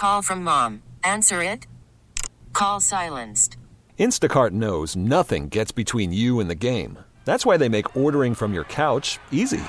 Call from mom. Answer it. Call silenced. Instacart knows nothing gets between you and the game. That's why they make ordering from your couch easy.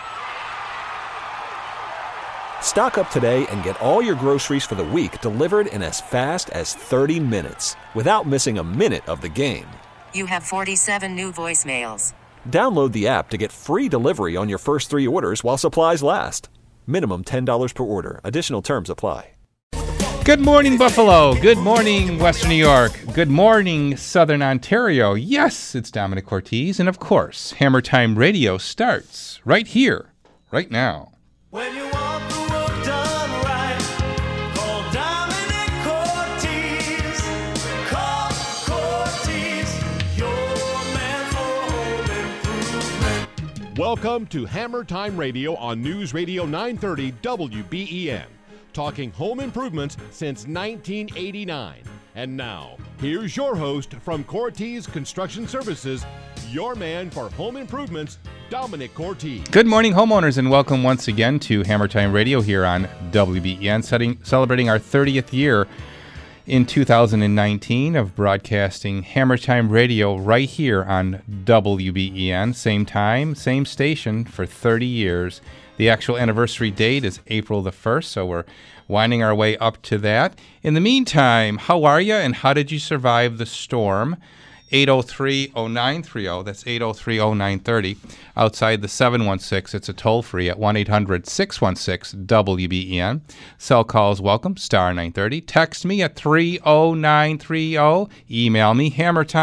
Stock up today and get all your groceries for the week delivered in as fast as 30 minutes without missing a minute of the game. You have 47 new voicemails. Download the app to get free delivery on your first 3 orders while supplies last. Minimum $10 per order. Additional terms apply. Good morning, Buffalo. Good morning, Western New York. Good morning, Southern Ontario. Yes, it's Dominic Cortese. And of course, Hammer Time Radio starts right here, right now. When you want the work done right, call Dominic Cortese. Call Cortese, your man for home improvement. Welcome to Hammer Time Radio on News Radio 930 WBEN. Talking home improvements since 1989. And now, here's your host from Cortese Construction Services, your man for home improvements, Dominic Cortese. Good morning, homeowners, and welcome once again to Hammer Time Radio here on WBEN, celebrating our 30th year in 2019 of broadcasting Hammer Time Radio right here on WBEN. Same time, same station for 30 years. The actual anniversary date is April the 1st, so we're winding our way up to that. In the meantime, how are you and how did you survive the storm? 803-0930, that's 803-0930. Outside the 716, it's a toll-free at 1-800-616-WBEN. Cell calls welcome, star 930. Text me at 30930. Email me,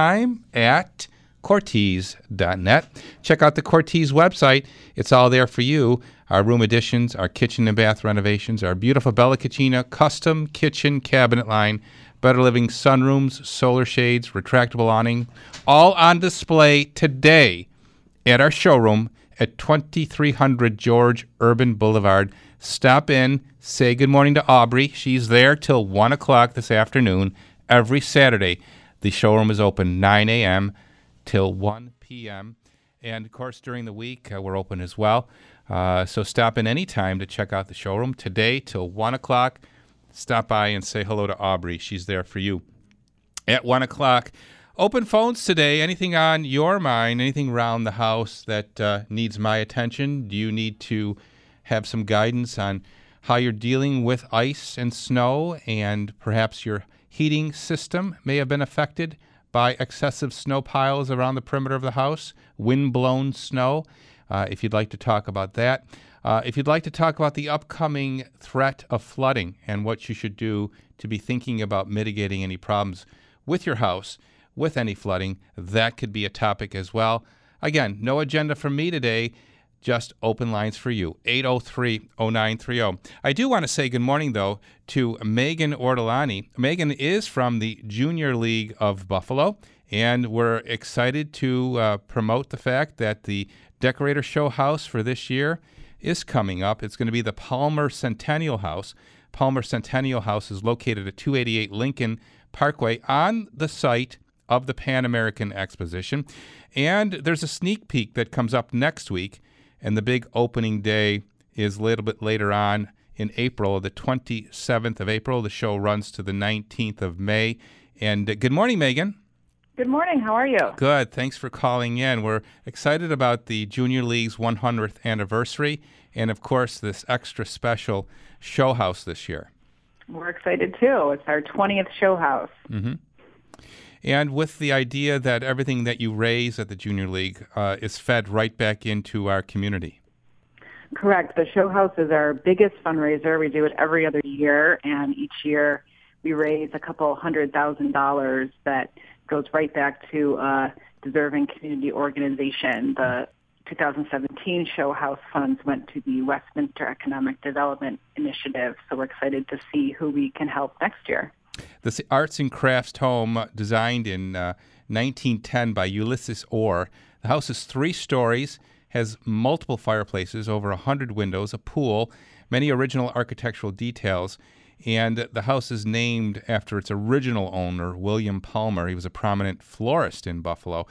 hammertime@cortese.net. Check out the Cortese website. It's all there for you. Our room additions, our kitchen and bath renovations, our beautiful Bella Cucina custom kitchen cabinet line, Better Living sunrooms, solar shades, retractable awning, all on display today at our showroom at 2300 George Urban Boulevard. Stop in, say good morning to Aubrey. She's there till 1 o'clock this afternoon every Saturday. The showroom is open 9 a.m. till 1 p.m. And, of course, during the week, we're open as well. So stop in any time to check out the showroom. Today till 1 o'clock, stop by and say hello to Aubrey. She's there for you. At 1 o'clock, open phones today. Anything on your mind, anything around the house that needs my attention? Do you need to have some guidance on how you're dealing with ice and snow, and perhaps your heating system may have been affected by excessive snow piles around the perimeter of the house, wind-blown snow? If you'd like to talk about that. If you'd like to talk about the upcoming threat of flooding and what you should do to be thinking about mitigating any problems with your house, with any flooding, that could be a topic as well. Again, no agenda from me today, just open lines for you, 803-0930. I do want to say good morning, though, to Megan Ortolani. Megan is from the Junior League of Buffalo, and we're excited to promote the fact that the Decorator Show House for this year is coming up. It's going to be the Palmer Centennial House. Palmer Centennial House is located at 288 Lincoln Parkway on the site of the Pan American Exposition. And there's a sneak peek that comes up next week, and the big opening day is a little bit later on in April, the 27th of April. The show runs to the 19th of May. And good morning, Megan. Good morning. How are you? Good. Thanks for calling in. We're excited about the Junior League's 100th anniversary and, of course, this extra special show house this year. We're excited, too. It's our 20th show house. Mm-hmm. And with the idea that everything that you raise at the Junior League is fed right back into our community. Correct. The show house is our biggest fundraiser. We do it every other year, and each year we raise a couple $100,000 that goes right back to a deserving community organization. The 2017 show house funds went to the Westminster Economic Development Initiative, so we're excited to see who we can help next year. This arts and crafts home, designed in 1910 by Ulysses Orr. The house is 3 stories, has multiple fireplaces, over 100 windows, a pool, many original architectural details. And the house is named after its original owner, William Palmer. He was a prominent florist in Buffalo.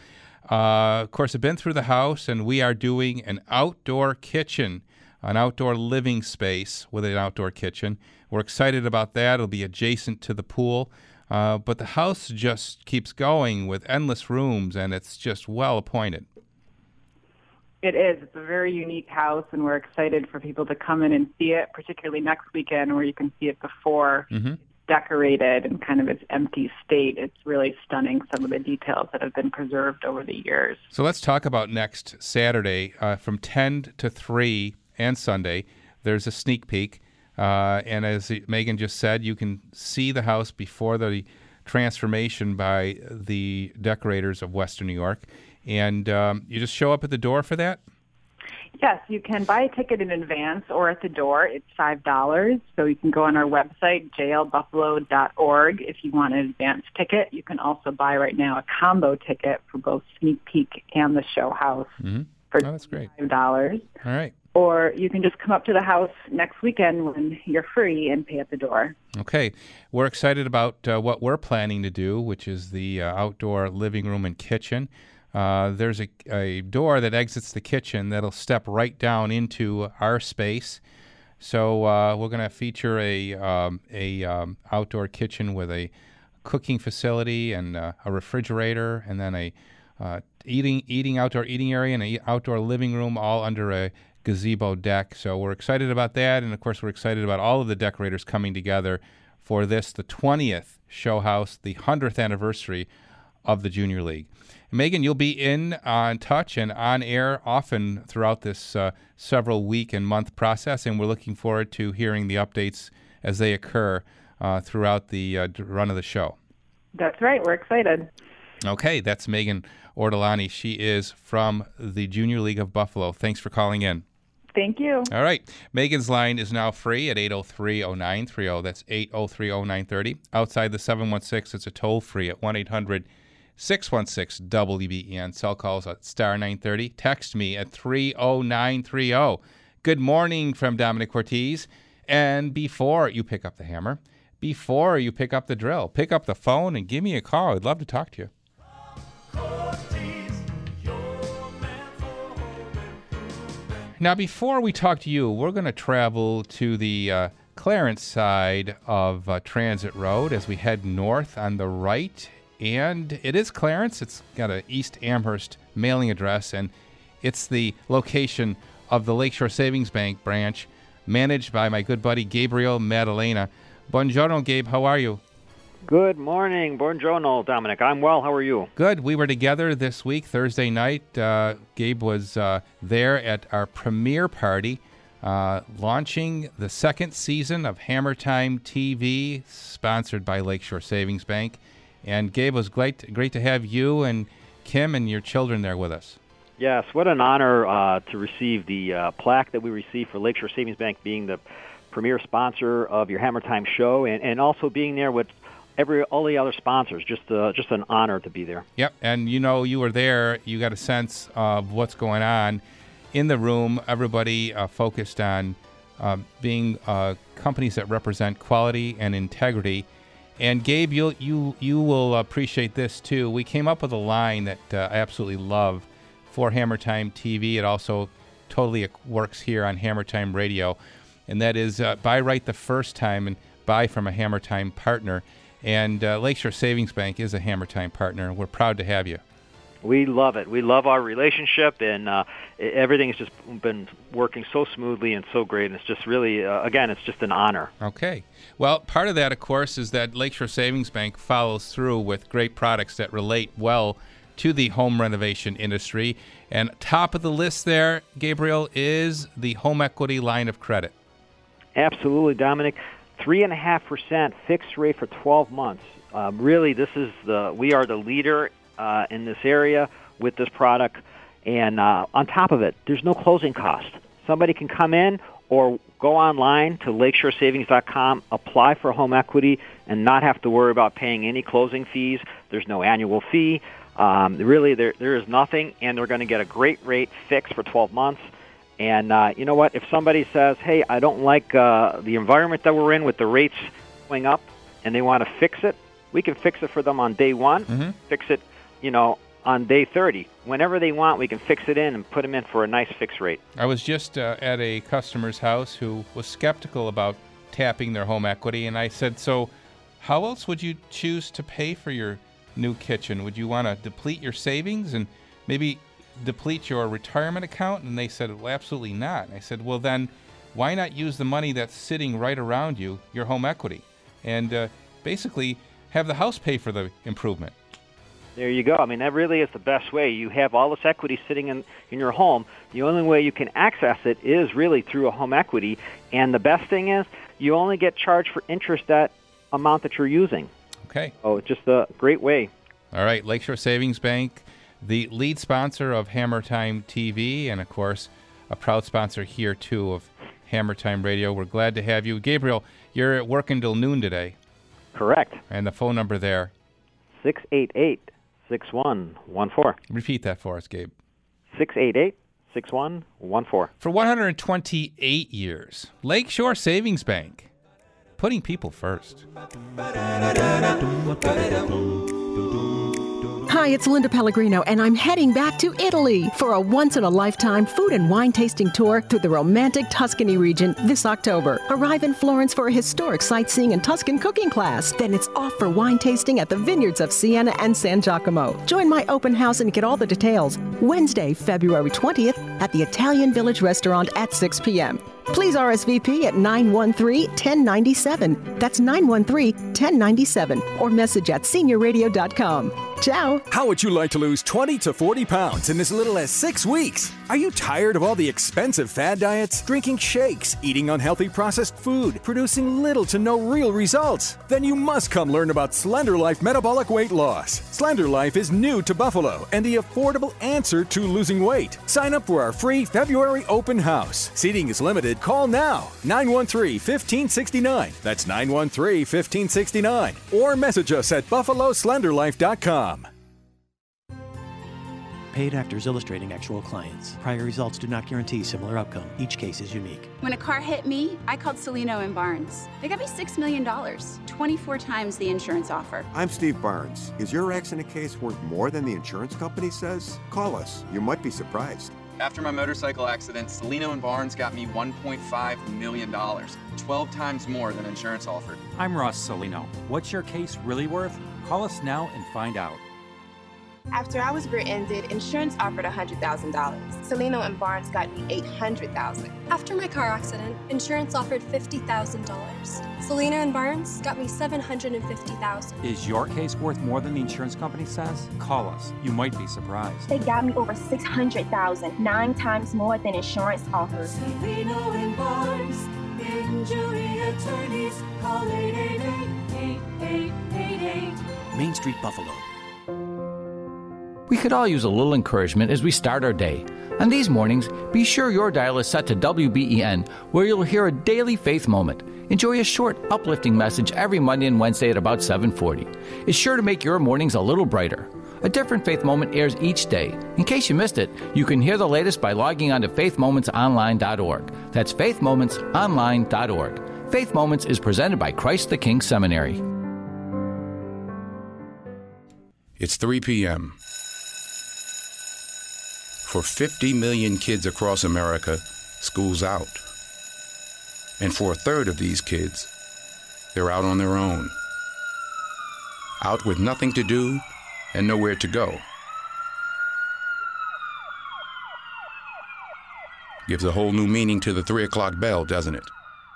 Of course, I've been through the house, and we are doing an outdoor kitchen, an outdoor living space with an outdoor kitchen. We're excited about that. It'll be adjacent to the pool. But the house just keeps going with endless rooms, and it's just well appointed. It is. It's a very unique house, and we're excited for people to come in and see it, particularly next weekend where you can see it before it's decorated and kind of its empty state. It's really stunning, some of the details that have been preserved over the years. So let's talk about next Saturday from 10 to 3 and Sunday. There's a sneak peek. And as Megan just said, you can see the house before the transformation by the decorators of Western New York. And you just show up at the door for that? Yes, you can buy a ticket in advance or at the door. It's $5. So you can go on our website, jlbuffalo.org, if you want an advance ticket. You can also buy right now a combo ticket for both sneak peek and the show house for that's great. $5. All right. Or you can just come up to the house next weekend when you're free and pay at the door. Okay. We're excited about what we're planning to do, which is the outdoor living room and kitchen. There's a door that exits the kitchen that'll step right down into our space. So we're going to feature a outdoor kitchen with a cooking facility and a refrigerator, and then a outdoor eating area and an outdoor living room, all under a gazebo deck. So we're excited about that, and of course we're excited about all of the decorators coming together for this, the 20th show house, the 100th anniversary of the Junior League. Megan, you'll be on touch and on air often throughout this several week and month process, and we're looking forward to hearing the updates as they occur throughout the run of the show. That's right. We're excited. Okay, that's Megan Ortolani. She is from the Junior League of Buffalo. Thanks for calling in. Thank you. All right. Megan's line is now free at 803-0930. That's 803-0930. Outside the 716, it's a toll-free at 1-800-616-WBEN. Cell calls at star 930. Text me at 30930. Good morning from Dominic Ortiz. And before you pick up the hammer, before you pick up the drill, pick up the phone and give me a call. I'd love to talk to you. Now, before we talk to you, we're going to travel to the Clarence side of Transit Road as we head north on the right. And it is Clarence. It's got an East Amherst mailing address, and it's the location of the Lakeshore Savings Bank branch, managed by my good buddy Gabriel Maddalena. Buongiorno, Gabe. How are you? Good morning. Buongiorno, Dominic. I'm well. How are you? Good. We were together this week, Thursday night. Gabe was there at our premiere party, launching the second season of Hammer Time TV, sponsored by Lakeshore Savings Bank. And Gabe, was great to have you and Kim and your children there with us. Yes, what an honor to receive the plaque that we received for Lakeshore Savings Bank being the premier sponsor of your Hammer Time show, and also being there with all the other sponsors. Just an honor to be there. Yep, and you were there. You got a sense of what's going on in the room. Everybody focused on being companies that represent quality and integrity. And Gabe, you will appreciate this too. We came up with a line that I absolutely love for Hammer Time TV. It also totally works here on Hammer Time Radio, and that is buy right the first time and buy from a Hammer Time partner. And Lakeshore Savings Bank is a Hammer Time partner. We're proud to have you. We love it. We love our relationship, and everything has just been working so smoothly and so great. And it's just really, again, it's just an honor. Okay. Well, part of that, of course, is that Lakeshore Savings Bank follows through with great products that relate well to the home renovation industry. And top of the list there, Gabriel, is the home equity line of credit. Absolutely, Dominic. 3.5% fixed rate for 12 months. Really, we are the leader in this area with this product. And on top of it, there's no closing cost. Somebody can come in or go online to lakeshoresavings.com, apply for home equity, and not have to worry about paying any closing fees. There's no annual fee. Really, there is nothing, and they're going to get a great rate fixed for 12 months. And you know what? If somebody says, hey, I don't like the environment that we're in with the rates going up, and they want to fix it, we can fix it for them on day one, fix it, on day 30. Whenever they want, we can fix it in and put them in for a nice fixed rate. I was just at a customer's house who was skeptical about tapping their home equity. And I said, so how else would you choose to pay for your new kitchen? Would you want to deplete your savings and maybe deplete your retirement account? And they said, well, absolutely not. And I said, well, then why not use the money that's sitting right around you, your home equity, and basically have the house pay for the improvement? There you go. I mean, that really is the best way. You have all this equity sitting in your home. The only way you can access it is really through a home equity. And the best thing is you only get charged for interest that amount that you're using. Okay. Oh, it's just a great way. All right. Lakeshore Savings Bank, the lead sponsor of Hammer Time TV, and, of course, a proud sponsor here, too, of Hammer Time Radio. We're glad to have you. Gabriel, you're at work until noon today. Correct. And the phone number there? 688-6114. Repeat that for us, Gabe. 688-6114. For 128 years, Lakeshore Savings Bank, putting people first. Hi, it's Linda Pellegrino, and I'm heading back to Italy for a once-in-a-lifetime food and wine tasting tour through the romantic Tuscany region this October. Arrive in Florence for a historic sightseeing and Tuscan cooking class. Then it's off for wine tasting at the vineyards of Siena and San Giacomo. Join my open house and get all the details Wednesday, February 20th at the Italian Village Restaurant at 6 p.m. Please RSVP at 913-1097. That's 913-1097. Or message at seniorradio.com. Ciao. How would you like to lose 20 to 40 pounds in as little as 6 weeks? Are you tired of all the expensive fad diets, drinking shakes, eating unhealthy processed food, producing little to no real results? Then you must come learn about Slender Life metabolic weight loss. Slender Life is new to Buffalo and the affordable answer to losing weight. Sign up for our free February open house. Seating is limited. Call now, 913-1569. That's 913-1569. Or message us at buffaloslenderlife.com. Paid actors illustrating actual clients. Prior results do not guarantee similar outcome. Each case is unique. When a car hit me, I called Celino and Barnes. They got me $6 million, 24 times the insurance offer. I'm Steve Barnes. Is your accident case worth more than the insurance company says? Call us. You might be surprised. After my motorcycle accident, Celino and Barnes got me $1.5 million, 12 times more than insurance offered. I'm Ross Celino. What's your case really worth? Call us now and find out. After I was rear-ended, insurance offered $100,000. Celino and Barnes got me $800,000. After my car accident, insurance offered $50,000. Celino and Barnes got me $750,000. Is your case worth more than the insurance company says? Call us. You might be surprised. They got me over $600,000, 9 times more than insurance offered. Celino and Barnes, injury attorneys, call 888-8888. Main Street, Buffalo. We could all use a little encouragement as we start our day. On these mornings, be sure your dial is set to WBEN, where you'll hear a daily faith moment. Enjoy a short, uplifting message every Monday and Wednesday at about 7:40. It's sure to make your mornings a little brighter. A different faith moment airs each day. In case you missed it, you can hear the latest by logging on to faithmomentsonline.org. That's faithmomentsonline.org. Faith Moments is presented by Christ the King Seminary. It's 3 p.m. For 50 million kids across America, school's out. And for a third of these kids, they're out on their own. Out with nothing to do and nowhere to go. Gives a whole new meaning to the 3 o'clock bell, doesn't it?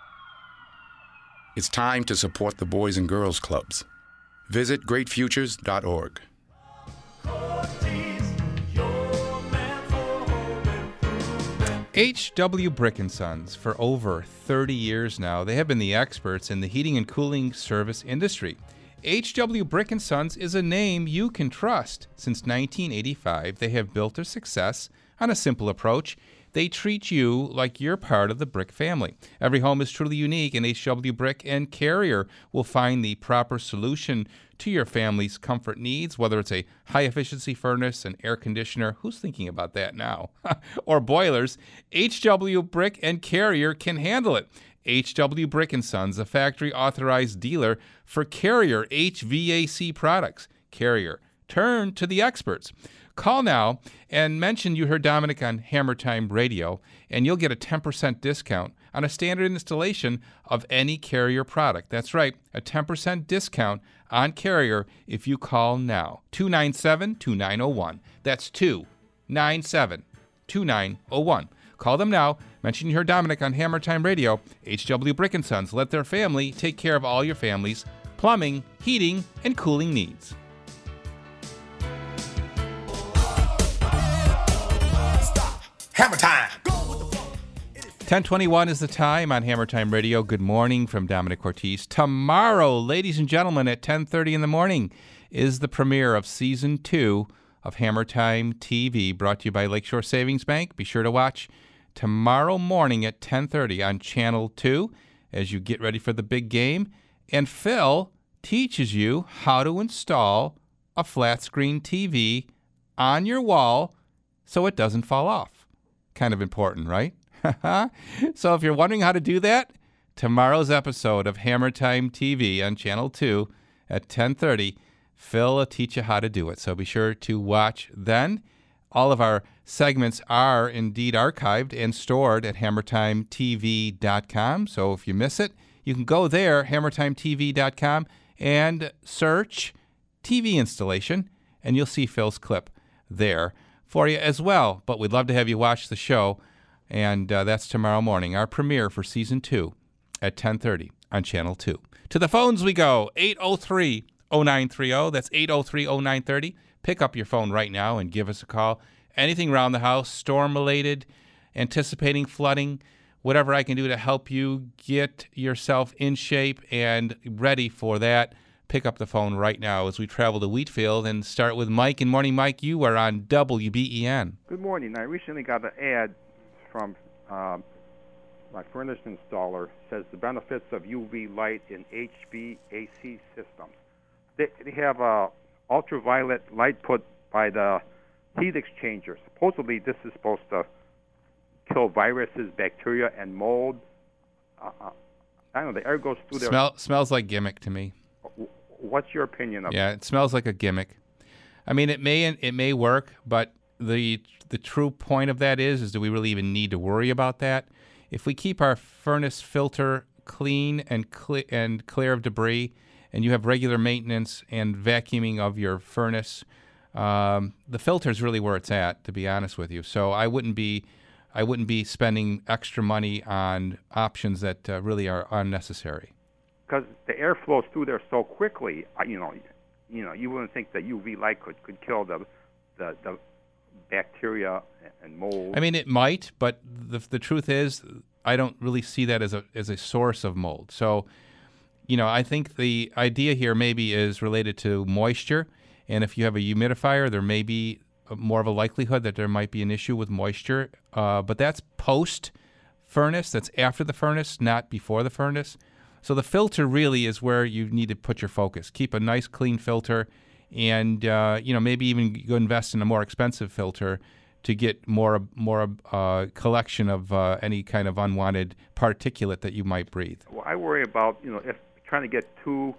It's time to support the Boys and Girls Clubs. Visit greatfutures.org. H.W. Brick & Sons, for over 30 years now, they have been the experts in the heating and cooling service industry. H.W. Brick & Sons is a name you can trust. Since 1985, they have built their success on a simple approach. They treat you like you're part of the Brick family. Every home is truly unique, and H.W. Brick & Carrier will find the proper solution to your family's comfort needs, whether it's a high-efficiency furnace, an air conditioner, who's thinking about that now, or boilers. H.W. Brick & Carrier can handle it. H.W. Brick & Sons, a factory-authorized dealer for Carrier HVAC products. Carrier, turn to the experts. Call now and mention you heard Dominic on Hammer Time Radio, and you'll get a 10% discount on a standard installation of any Carrier product. That's right, a 10% discount on Carrier if you call now. 297-2901. That's 297-2901. Call them now. Mention you heard Dominic on Hammer Time Radio. H.W. Brick & Sons. Let their family take care of all your family's plumbing, heating, and cooling needs. Hammer Time. 10:21 is the time on Hammer Time Radio. Good morning from Dominic Ortiz. Tomorrow, ladies and gentlemen, at 10:30 in the morning is the premiere of Season 2 of Hammer Time TV, brought to you by Lakeshore Savings Bank. Be sure to watch tomorrow morning at 10:30 on Channel 2 as you get ready for the big game. And Phil teaches you how to install a flat screen TV on your wall so it doesn't fall off. Kind of important, right? So if you're wondering how to do that, tomorrow's episode of Hammer Time TV on Channel 2 at 10:30, Phil will teach you how to do it. So be sure to watch then. All of our segments are indeed archived and stored at hammertimetv.com. So if you miss it, you can go there, hammertimetv.com, and search TV installation, and you'll see Phil's clip there for you as well. But we'd love to have you watch the show, and that's tomorrow morning, our premiere for Season 2 at 10:30 on Channel 2. To the phones we go, 803-0930. That's 803-0930. Pick up your phone right now and give us a call. Anything around the house, storm-related, anticipating flooding, whatever I can do to help you get yourself in shape and ready for that, pick up the phone right now as we travel to Wheatfield and start with Mike. Good morning, Mike. You are on WBEN. Good morning. I recently got an ad from my furnace installer. It says the benefits of UV light in HVAC systems. They have ultraviolet light put by the heat exchanger. Supposedly this is supposed to kill viruses, bacteria, and mold. I don't know, the air goes through there. Smells like gimmick to me. What's your opinion of it? Yeah, it smells like a gimmick. I mean, it may work, but the true point of that is do we really even need to worry about that? If we keep our furnace filter clean and clear of debris, and you have regular maintenance and vacuuming of your furnace, the filter's really where it's at, to be honest with you. So I wouldn't be spending extra money on options that really are unnecessary. Because the air flows through there so quickly, you wouldn't think that UV light could kill the bacteria and mold. I mean, it might, but the truth is, I don't really see that as a source of mold. So, I think the idea here maybe is related to moisture, and if you have a humidifier, there may be more of a likelihood that there might be an issue with moisture. But that's post-furnace. That's after the furnace, not before the furnace. So the filter really is where you need to put your focus. Keep a nice, clean filter, and maybe even go invest in a more expensive filter to get more collection of any kind of unwanted particulate that you might breathe. Well, I worry about if trying to get to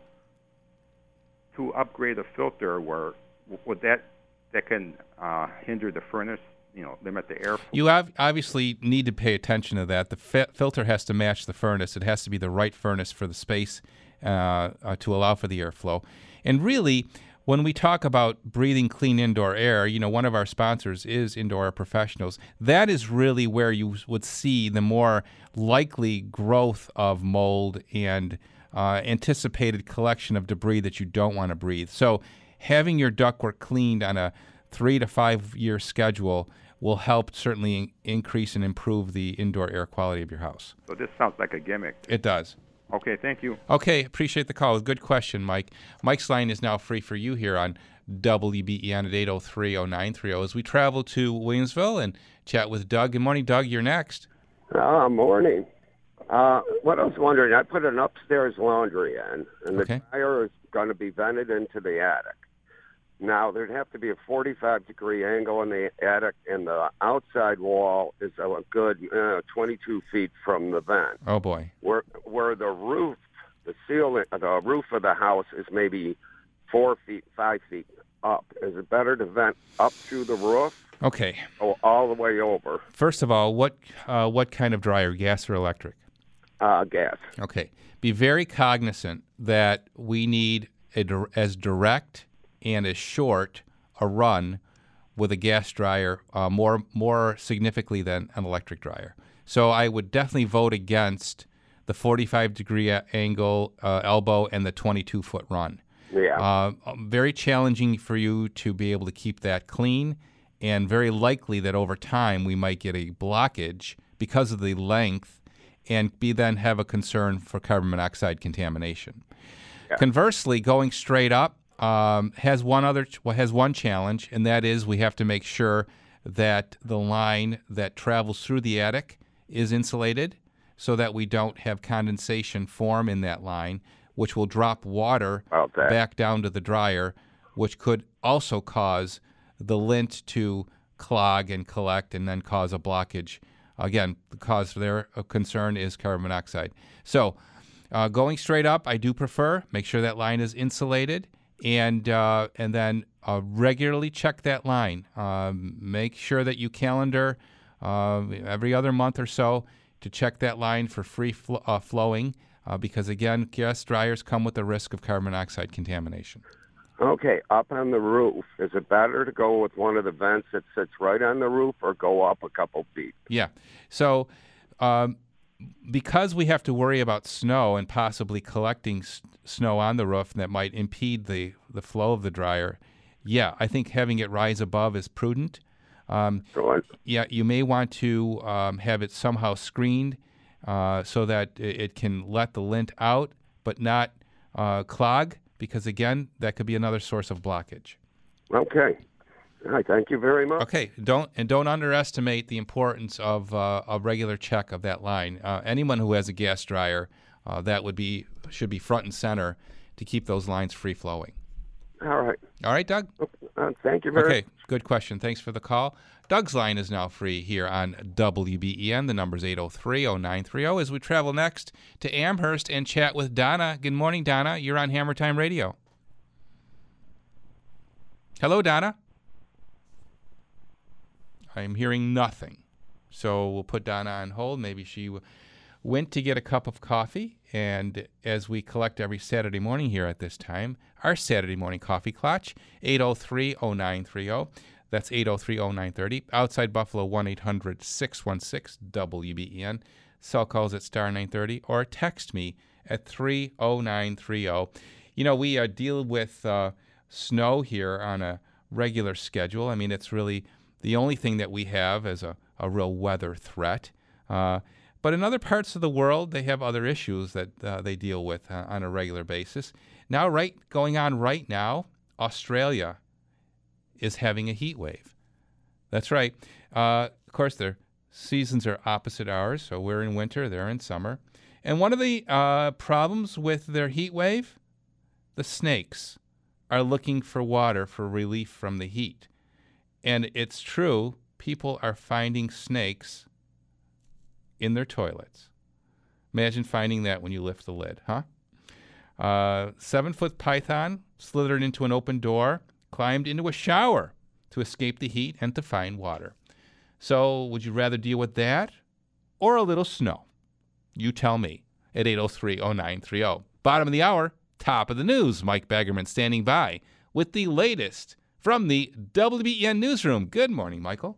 upgrade a filter, where would that can hinder the furnace. Limit the airflow. You obviously need to pay attention to that. The filter has to match the furnace. It has to be the right furnace for the space to allow for the airflow. And really, when we talk about breathing clean indoor air, one of our sponsors is Indoor Air Professionals. That is really where you would see the more likely growth of mold and anticipated collection of debris that you don't want to breathe. So having your ductwork cleaned on a 3 to 5 year schedule will help certainly increase and improve the indoor air quality of your house. So this sounds like a gimmick. It does. Okay, thank you. Okay, appreciate the call. Good question, Mike. Mike's line is now free for you here on WBEN at 803-0930 as we travel to Williamsville and chat with Doug. Good morning, Doug. You're next. Morning. What I was wondering, I put an upstairs laundry in, and the dryer is going to be vented into the attic. Now, there'd have to be a 45-degree angle in the attic, and the outside wall is a good 22 feet from the vent. Oh, boy. Where the roof, the ceiling, the roof of the house is maybe 4 feet, 5 feet up. Is it better to vent up through the roof? Okay. Or all the way over? First of all, what kind of dryer, gas or electric? gas. Okay. Be very cognizant that we need as direct and as short a run with a gas dryer more significantly than an electric dryer. So I would definitely vote against the 45-degree angle elbow and the 22-foot run. Yeah. Very challenging for you to be able to keep that clean, and very likely that over time we might get a blockage because of the length and then have a concern for carbon monoxide contamination. Yeah. Conversely, going straight up has one challenge, and that is we have to make sure that the line that travels through the attic is insulated so that we don't have condensation form in that line, which will drop water back down to the dryer, which could also cause the lint to clog and collect and then cause a blockage. Again, the cause for their concern is carbon monoxide. So going straight up, I do prefer. Make sure that line is insulated, and then regularly check that line. Make sure that you calendar every other month or so to check that line for free flowing, because, again, gas dryers come with the risk of carbon monoxide contamination. Okay, up on the roof, is it better to go with one of the vents that sits right on the roof or go up a couple feet? Yeah. So because we have to worry about snow and possibly collecting snow on the roof that might impede the flow of the dryer, yeah, I think having it rise above is prudent. Yeah, you may want to have it somehow screened so that it can let the lint out but not clog, because, again, that could be another source of blockage. Okay. All right, thank you very much. Okay, don't underestimate the importance of a regular check of that line. Anyone who has a gas dryer, should be front and center to keep those lines free flowing. All right. All right, Doug? Thank you very much. Okay, good question. Thanks for the call. Doug's line is now free here on WBEN. The number is 803-0930. As we travel next to Amherst and chat with Donna. Good morning, Donna. You're on Hammer Time Radio. Hello, Donna. I'm hearing nothing. So we'll put Donna on hold. Maybe she went to get a cup of coffee. And as we collect every Saturday morning here at this time, our Saturday morning coffee clutch, 803-0930. That's 803-0930. Outside Buffalo, 1-800-616-WBEN. Cell calls at star 930, or text me at 30930. You know, we deal with snow here on a regular schedule. I mean, it's really the only thing that we have as a real weather threat. But in other parts of the world, they have other issues that they deal with on a regular basis. Now, going on right now, Australia is having a heat wave. That's right. Of course, their seasons are opposite ours, so we're in winter, they're in summer. And one of the problems with their heat wave, the snakes are looking for water for relief from the heat. And it's true, people are finding snakes in their toilets. Imagine finding that when you lift the lid, huh? 7-foot python slithered into an open door, climbed into a shower to escape the heat and to find water. So would you rather deal with that or a little snow? You tell me at 803-0930. Bottom of the hour, top of the news. Mike Baggerman standing by with the latest from the WBEN newsroom. Good morning, Michael.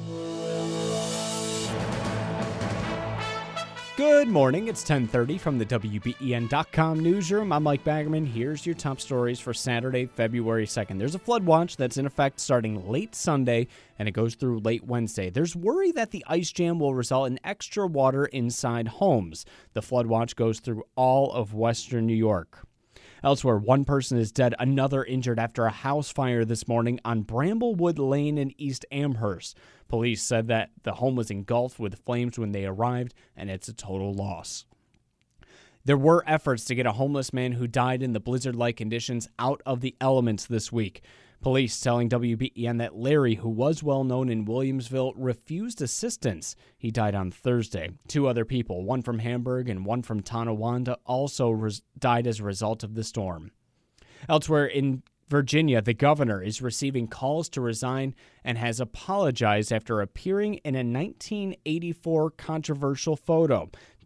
Good morning. It's 10:30 from the WBEN.com newsroom. I'm Mike Baggerman. Here's your top stories for Saturday, February 2nd. There's a flood watch that's in effect starting late Sunday, and it goes through late Wednesday. There's worry that the ice jam will result in extra water inside homes. The flood watch goes through all of western New York. Elsewhere, one person is dead, another injured after a house fire this morning on Bramblewood Lane in East Amherst. Police said that the home was engulfed with flames when they arrived, and it's a total loss. There were efforts to get a homeless man who died in the blizzard-like conditions out of the elements this week. Police telling WBEN that Larry, who was well known in Williamsville, refused assistance. He died on Thursday. 2 other people, one from Hamburg and one from Tonawanda, also died as a result of the storm. Elsewhere in Virginia, the governor is receiving calls to resign and has apologized after appearing in a 1984 controversial photo.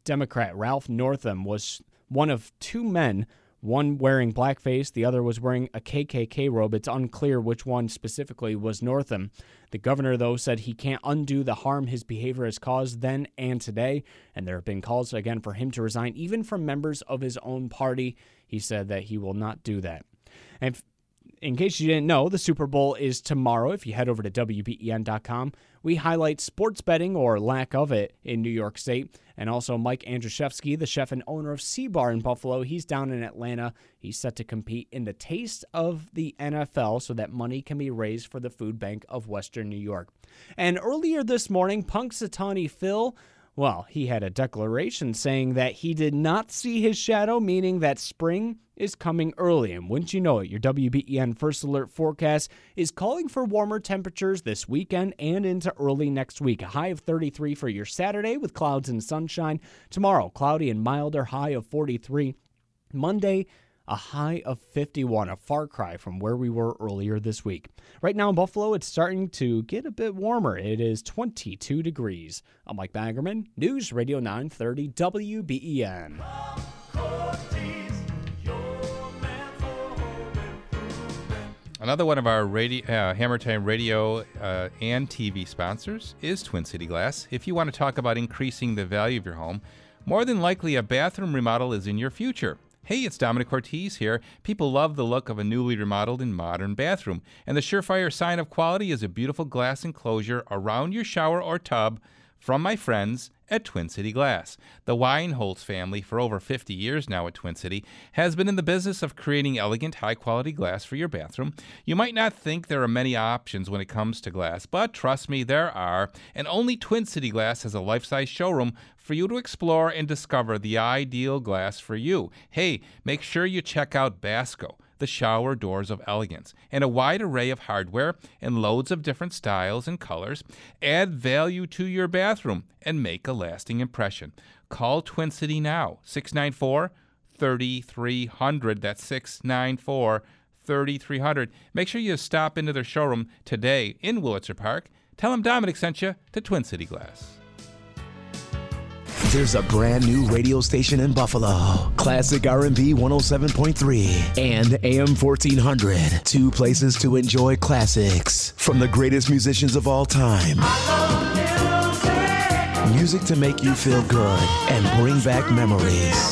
Democrat Ralph Northam was one of two men, one wearing blackface, the other was wearing a KKK robe. It's unclear which one specifically was Northam. The governor, though, said he can't undo the harm his behavior has caused then and today, and there have been calls again for him to resign, even from members of his own party. He said that he will not do that. And in case you didn't know, the Super Bowl is tomorrow. If you head over to WBEN.com, we highlight sports betting or lack of it in New York State. And also Mike Andrzejewski, the chef and owner of Sea Bar in Buffalo. He's down in Atlanta. He's set to compete in the Taste of the NFL so that money can be raised for the Food Bank of Western New York. And earlier this morning, Punxsutawney Phil, well, he had a declaration saying that he did not see his shadow, meaning that spring is coming early. And wouldn't you know it, your WBEN First Alert forecast is calling for warmer temperatures this weekend and into early next week. A high of 33 for your Saturday with clouds and sunshine. Tomorrow, cloudy and milder, high of 43. Monday, a high of 51, a far cry from where we were earlier this week. Right now in Buffalo, it's starting to get a bit warmer. It is 22 degrees. I'm Mike Bangerman, News Radio 930 WBEN. Another one of our Hammer Time radio and TV sponsors is Twin City Glass. If you want to talk about increasing the value of your home, more than likely a bathroom remodel is in your future. Hey, it's Dominic Ortiz here. People love the look of a newly remodeled and modern bathroom, and the surefire sign of quality is a beautiful glass enclosure around your shower or tub from my friends at Twin City Glass. The Weinholz family, for over 50 years now at Twin City, has been in the business of creating elegant, high-quality glass for your bathroom. You might not think there are many options when it comes to glass, but trust me, there are, and only Twin City Glass has a life-size showroom for you to explore and discover the ideal glass for you. Hey, make sure you check out Basco, the shower doors of elegance, and a wide array of hardware and loads of different styles and colors. Add value to your bathroom and make a lasting impression. Call Twin City now, 694-3300. That's 694-3300. Make sure you stop into their showroom today in Willitzer Park. Tell them Dominic sent you to Twin City Glass. There's a brand new radio station in Buffalo. Classic R&B 107.3 and AM 1400. Two places to enjoy classics from the greatest musicians of all time. Music to make you feel good and bring back memories.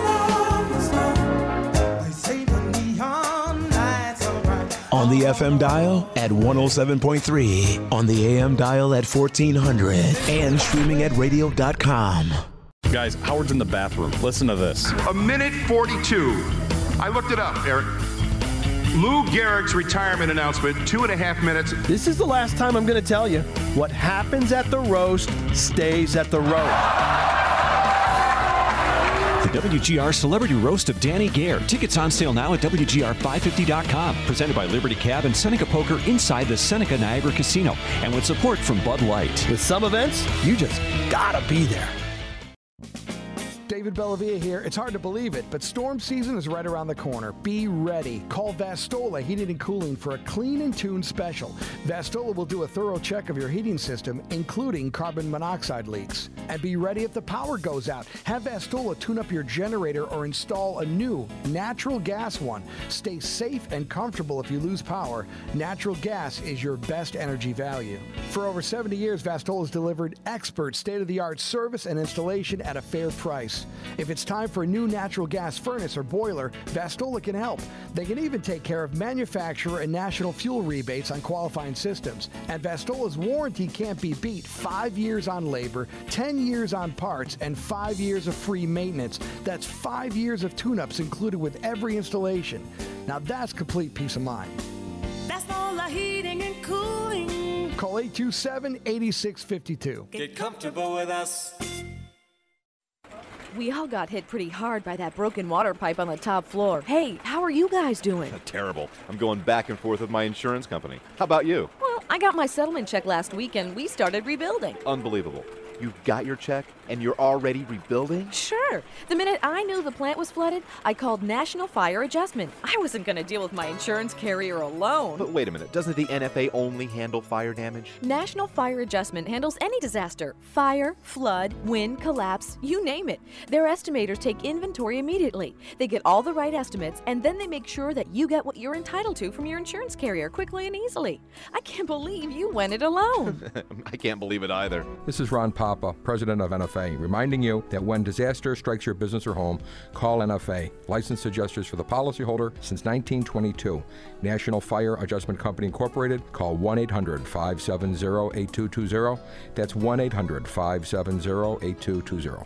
On the FM dial at 107.3, on the AM dial at 1400, and streaming at radio.com. Guys, Howard's in the bathroom. Listen to this. A minute 42. I looked it up, Eric. Lou Gehrig's retirement announcement, 2.5 minutes. This is the last time I'm going to tell you. What happens at the roast stays at the roast. The WGR Celebrity Roast of Danny Gare. Tickets on sale now at WGR550.com. Presented by Liberty Cab and Seneca Poker inside the Seneca Niagara Casino. And with support from Bud Light. With some events, you just gotta be there. David Bellavia here. It's hard to believe it, but storm season is right around the corner. Be ready. Call Vastola Heating and Cooling for a clean and tuned special. Vastola will do a thorough check of your heating system, including carbon monoxide leaks. And be ready if the power goes out. Have Vastola tune up your generator or install a new natural gas one. Stay safe and comfortable if you lose power. Natural gas is your best energy value. For over 70 years, Vastola has delivered expert state-of-the-art service and installation at a fair price. If it's time for a new natural gas furnace or boiler, Vastola can help. They can even take care of manufacturer and national fuel rebates on qualifying systems. And Vastola's warranty can't be beat. 5 years on labor, 10 years on parts, and 5 years of free maintenance. That's 5 years of tune-ups included with every installation. Now that's complete peace of mind. Vastola Heating and Cooling. Call 827-8652. Get comfortable with us. We all got hit pretty hard by that broken water pipe on the top floor. Hey, how are you guys doing? Terrible. I'm going back and forth with my insurance company. How about you? Well, I got my settlement check last week and we started rebuilding. Unbelievable. You've got your check, and you're already rebuilding? Sure. The minute I knew the plant was flooded, I called National Fire Adjustment. I wasn't going to deal with my insurance carrier alone. But wait a minute, doesn't the NFA only handle fire damage? National Fire Adjustment handles any disaster. Fire, flood, wind, collapse, you name it. Their estimators take inventory immediately. They get all the right estimates, and then they make sure that you get what you're entitled to from your insurance carrier quickly and easily. I can't believe you went it alone. I can't believe it either. This is Ron Papa, president of NFA, reminding you that when disaster strikes your business or home, call NFA, licensed adjusters for the policyholder since 1922. National Fire Adjustment Company Incorporated. Call 1-800-570-8220. That's 1-800-570-8220.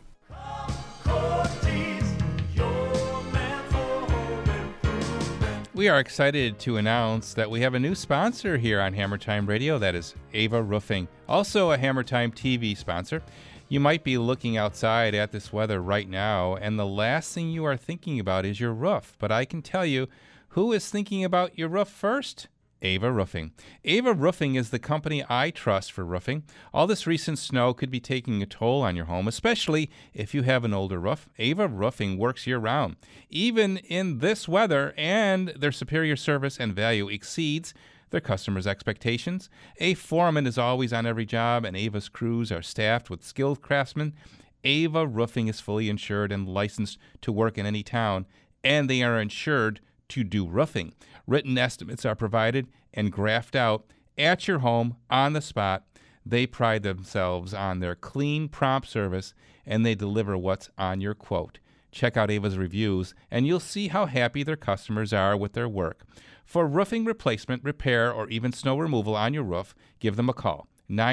We are excited to announce that we have a new sponsor here on Hammer Time Radio. That is Ava Roofing, also a Hammer Time TV sponsor. You might be looking outside at this weather right now, and the last thing you are thinking about is your roof. But I can tell you who is thinking about your roof first. Ava Roofing. Ava Roofing is the company I trust for roofing. All this recent snow could be taking a toll on your home, especially if you have an older roof. Ava Roofing works year-round, even in this weather, and their superior service and value exceeds their customers' expectations. A foreman is always on every job, and Ava's crews are staffed with skilled craftsmen. Ava Roofing is fully insured and licensed to work in any town, and they are insured to do roofing. Written estimates are provided and graphed out at your home on the spot. They pride themselves on their clean, prompt service, and they deliver what's on your quote. Check out Ava's reviews, and you'll see how happy their customers are with their work. For roofing replacement, repair, or even snow removal on your roof, give them a call.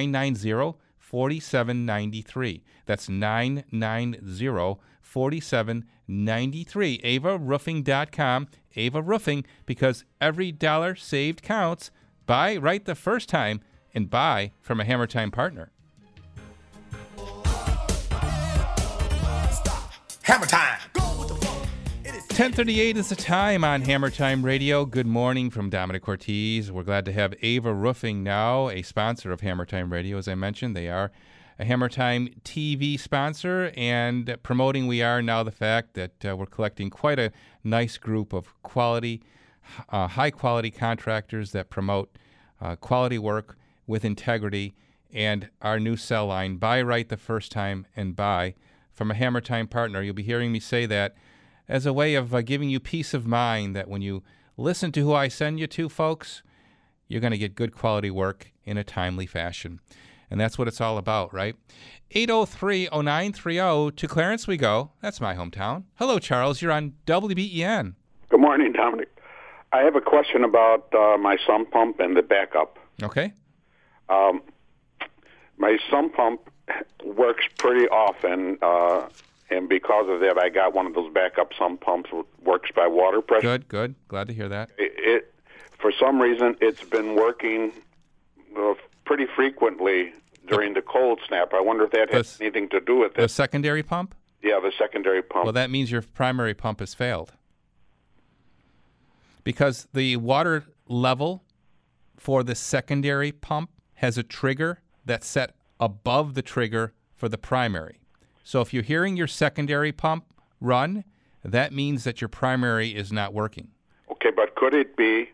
990-4793. That's 990-4793. AvaRoofing.com. Ava Roofing, because every dollar saved counts. Buy right the first time and buy from a Hammer Time partner. Hammer Time. 10:38 is the time on Hammer Time Radio. Good morning from Dominic Ortiz. We're glad to have Ava Roofing now, a sponsor of Hammer Time Radio. As I mentioned, they are a Hammer Time TV sponsor, and promoting we are now the fact that we're collecting quite a nice group of quality, high-quality contractors that promote quality work with integrity, and our new cell line, buy right the first time and buy from a Hammer Time partner. You'll be hearing me say that as a way of giving you peace of mind that when you listen to who I send you to, folks, you're going to get good quality work in a timely fashion. And that's what it's all about, right? 803-0930. To Clarence we go. That's my hometown. Hello, Charles. You're on WBEN. Good morning, Dominic. I have a question about my sump pump and the backup. Okay. My sump pump works pretty often, and because of that, I got one of those backup sump pumps that works by water pressure. Good. Glad to hear that. It for some reason, it's been working pretty frequently during the cold snap. I wonder if that has anything to do with it. The secondary pump? Yeah, the secondary pump. Well, that means your primary pump has failed. Because the water level for the secondary pump has a trigger that's set above the trigger for the primary. So if you're hearing your secondary pump run, that means that your primary is not working. Okay, but could it be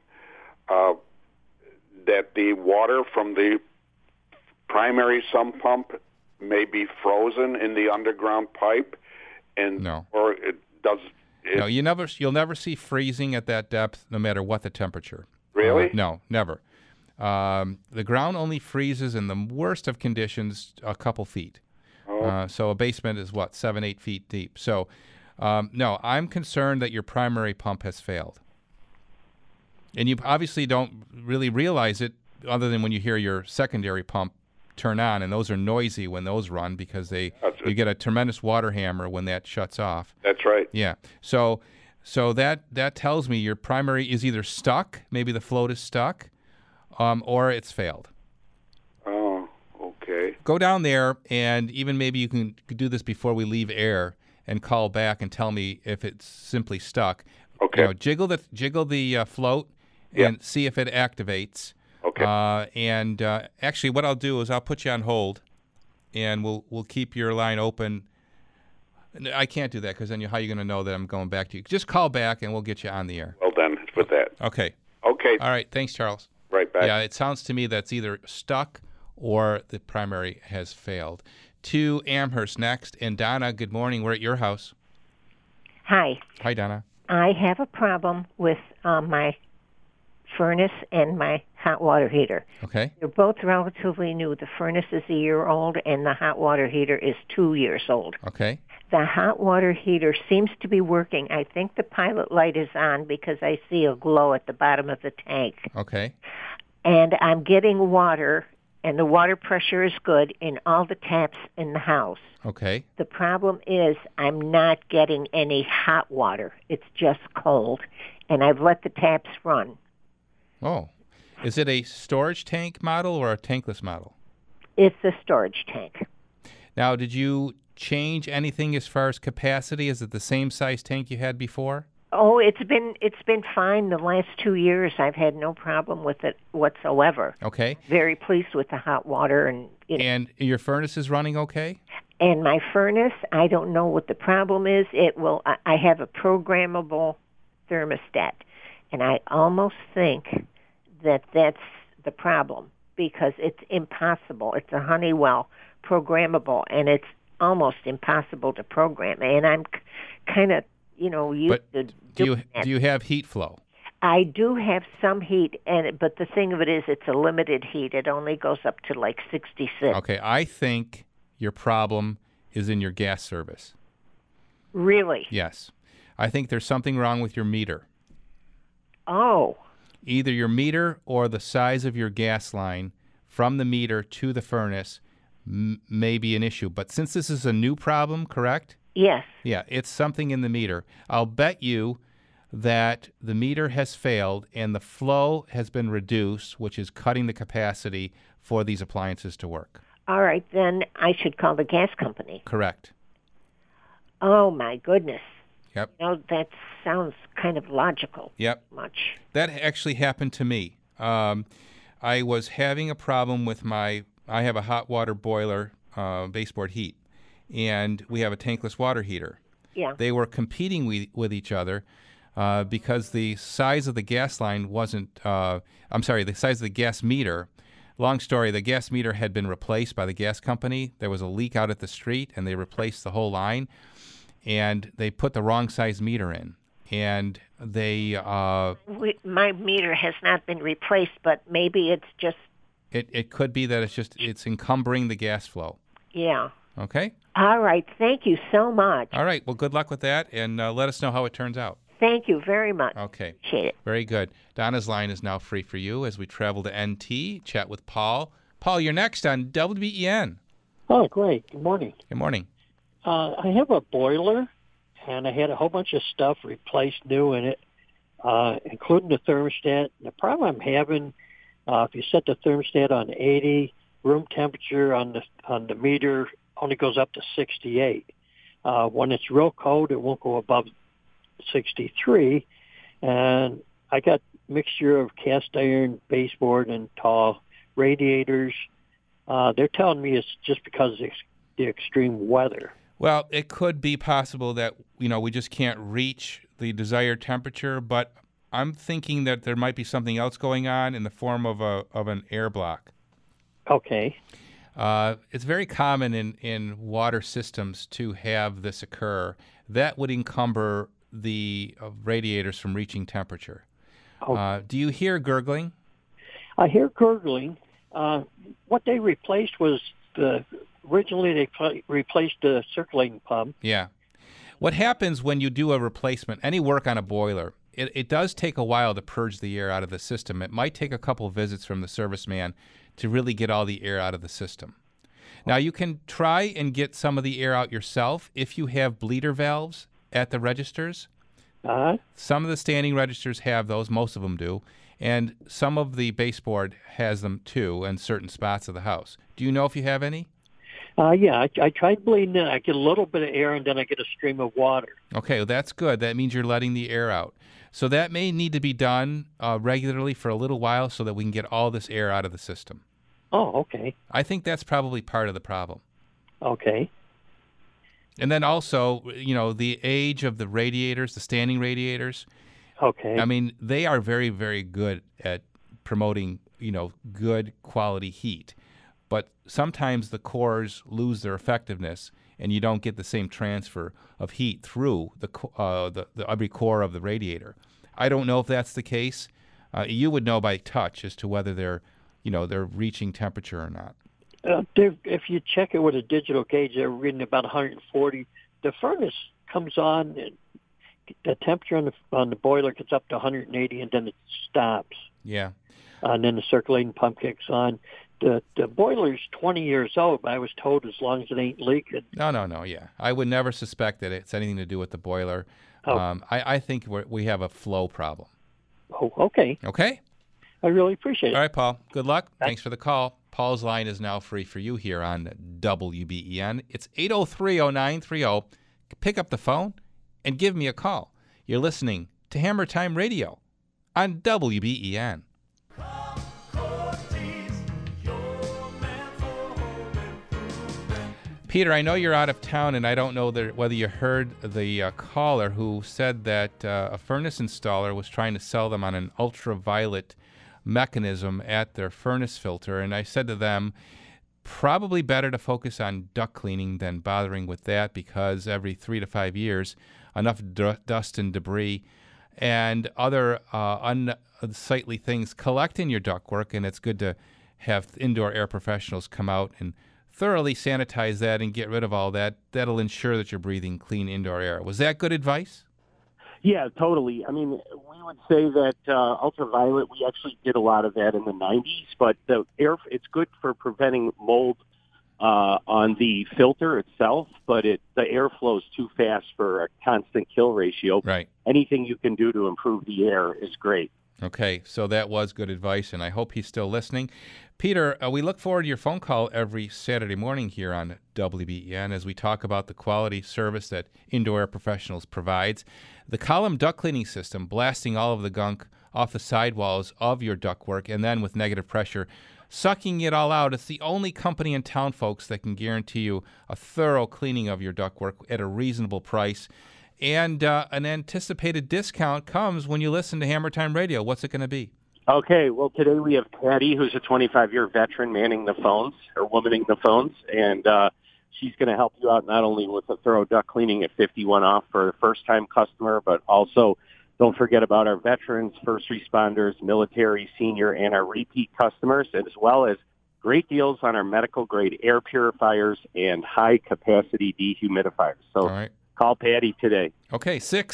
that the water from the primary sump pump may be frozen in the underground pipe, and no, or it does? No, you'll never see freezing at that depth, no matter what the temperature. Really? No, never. The ground only freezes in the worst of conditions a couple feet. So a basement is 7-8 feet deep. So no, I'm concerned that your primary pump has failed. And you obviously don't really realize it other than when you hear your secondary pump turn on, and those are noisy when those run because you get a tremendous water hammer when that shuts off. That's right. Yeah. So that tells me your primary is either stuck, maybe the float is stuck, or it's failed. Oh, okay. Go down there, and even maybe you can do this before we leave air and call back and tell me if it's simply stuck. Okay. Jiggle the float and see if it activates. Okay. Actually, what I'll do is I'll put you on hold, and we'll keep your line open. I can't do that because then how are you going to know that I'm going back to you? Just call back and we'll get you on the air. Well done with that. Okay. Okay. All right. Thanks, Charles. Right back. Yeah, it sounds to me that's either stuck or the primary has failed. To Amherst next. And Donna, good morning. We're at your house. Hi. Hi, Donna. I have a problem with my furnace and my hot water heater. Okay. They're both relatively new. The furnace is a year old and the hot water heater is 2 years old. Okay. The hot water heater seems to be working. I think the pilot light is on because I see a glow at the bottom of the tank. Okay. And I'm getting water, and the water pressure is good in all the taps in the house. Okay. The problem is I'm not getting any hot water. It's just cold, and I've let the taps run. Oh. Is it a storage tank model or a tankless model? It's a storage tank. Now, did you change anything as far as capacity? Is it the same size tank you had before? Oh, it's been fine. The last 2 years, I've had no problem with it whatsoever. Okay. Very pleased with the hot water, and And your furnace is running okay? And my furnace, I don't know what the problem is. I have a programmable thermostat, and I almost think that that's the problem because it's impossible. It's a Honeywell programmable, and it's almost impossible to program. And I'm kind of, used to do you have heat flow? I do have some heat, but the thing of it is it's a limited heat. It only goes up to like 66. Okay, I think your problem is in your gas service. Really? Yes. I think there's something wrong with your meter. Oh. Either your meter or the size of your gas line from the meter to the furnace may be an issue. But since this is a new problem, correct? Yes. Yeah, it's something in the meter. I'll bet you that the meter has failed and the flow has been reduced, which is cutting the capacity for these appliances to work. All right, then I should call the gas company. Correct. Oh, my goodness. Yep. That sounds kind of logical. Yep. Much. That actually happened to me. I was having a problem with I have a hot water boiler, baseboard heat, and we have a tankless water heater. Yeah. They were competing with each other because the size of the gas line wasn't, the size of the gas meter. Long story, the gas meter had been replaced by the gas company. There was a leak out at the street, and they replaced the whole line. And they put the wrong size meter in. And they... my meter has not been replaced, but maybe it's just... It could be that it's encumbering the gas flow. Yeah. Okay? All right. Thank you so much. All right. Well, good luck with that, and let us know how it turns out. Thank you very much. Okay. Appreciate it. Very good. Donna's line is now free for you as we travel to NT, chat with Paul. Paul, you're next on WBEN. Oh, great. Good morning. Good morning. I have a boiler, and I had a whole bunch of stuff replaced new in it, including the thermostat. The problem I'm having, if you set the thermostat on 80, room temperature on the meter only goes up to 68. When it's real cold, it won't go above 63. And I got mixture of cast iron baseboard and tall radiators. They're telling me it's just because of the extreme weather. Well, it could be possible that, we just can't reach the desired temperature, but I'm thinking that there might be something else going on in the form of an air block. Okay. It's very common in water systems to have this occur. That would encumber the radiators from reaching temperature. Okay. Do you hear gurgling? I hear gurgling. What they replaced was originally they replaced the circulating pump. Yeah. What happens when you do a replacement, any work on a boiler, it does take a while to purge the air out of the system. It might take a couple of visits from the serviceman to really get all the air out of the system. Now, you can try and get some of the air out yourself if you have bleeder valves at the registers. Uh-huh. Some of the standing registers have those. Most of them do. And some of the baseboard has them, too, in certain spots of the house. Do you know if you have any? Yeah, I tried bleeding in. I get a little bit of air, and then I get a stream of water. Okay, well, that's good. That means you're letting the air out. So that may need to be done regularly for a little while so that we can get all this air out of the system. Oh, okay. I think that's probably part of the problem. Okay. And then also, the age of the radiators, the standing radiators. Okay. I mean, they are very, very good at promoting, good quality heat. But sometimes the cores lose their effectiveness, and you don't get the same transfer of heat through the every core of the radiator. I don't know if that's the case. You would know by touch as to whether they're reaching temperature or not. If you check it with a digital gauge, they're reading about 140. The furnace comes on, and the temperature on the boiler gets up to 180, and then it stops. Yeah. And then the circulating pump kicks on. The boiler's 20 years old, but I was told as long as it ain't leaking. No, yeah. I would never suspect that it's anything to do with the boiler. Oh. I think we have a flow problem. Oh, okay. Okay? I really appreciate it. All right, Paul. Good luck. Thanks for the call. Paul's line is now free for you here on WBEN. It's 803-0930. Pick up the phone and give me a call. You're listening to Hammer Time Radio on WBEN. Peter, I know you're out of town, and I don't know whether you heard the caller who said that a furnace installer was trying to sell them on an ultraviolet mechanism at their furnace filter. And I said to them, probably better to focus on duct cleaning than bothering with that, because every 3 to 5 years, enough dust and debris and other unsightly things collect in your ductwork, and it's good to have indoor air professionals come out and thoroughly sanitize that and get rid of all that. That'll ensure that you're breathing clean indoor air. Was that good advice? Yeah, totally. I mean, we would say that ultraviolet, we actually did a lot of that in the 90s, but the air, it's good for preventing mold on the filter itself, but the air flows too fast for a constant kill ratio. Right. Anything you can do to improve the air is great. Okay, so that was good advice, and I hope he's still listening. Peter, we look forward to your phone call every Saturday morning here on WBEN as we talk about the quality service that Indoor Air Professionals provides. The column duct cleaning system, blasting all of the gunk off the sidewalls of your ductwork, and then with negative pressure, sucking it all out. It's the only company in town, folks, that can guarantee you a thorough cleaning of your ductwork at a reasonable price. And an anticipated discount comes when you listen to Hammer Time Radio. What's it going to be? Okay, well, today we have Patty, who's a 25-year veteran manning the phones, or womaning the phones, and she's going to help you out not only with a thorough duct cleaning at 51 off for a first-time customer, but also don't forget about our veterans, first responders, military, senior, and our repeat customers, as well as great deals on our medical-grade air purifiers and high-capacity dehumidifiers. So. All right. Call Patty today. Okay,